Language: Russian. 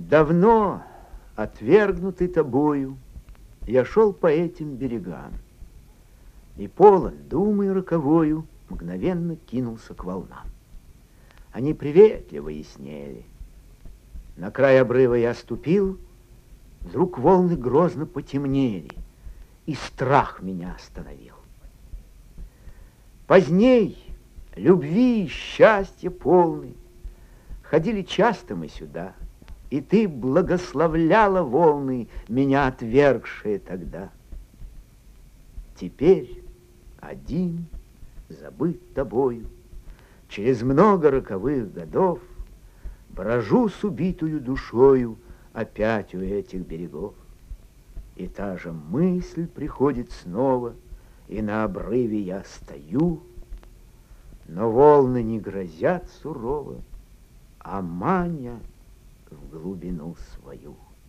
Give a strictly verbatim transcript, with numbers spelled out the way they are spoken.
Давно, отвергнутый тобою, я шел по этим берегам, и полон думой роковою мгновенно кинулся к волнам. Они приветливо яснели. На край обрыва я ступил, вдруг волны грозно потемнели, и страх меня остановил. Поздней, любви и счастья полны, ходили часто мы сюда, и ты благословляла волны, меня отвергшие тогда. Теперь один, забыт тобою, через много роковых годов брожу с убитую душою опять у этих берегов. И та же мысль приходит снова, и на обрыве я стою, но волны не грозят сурово, а маня в глубину свою.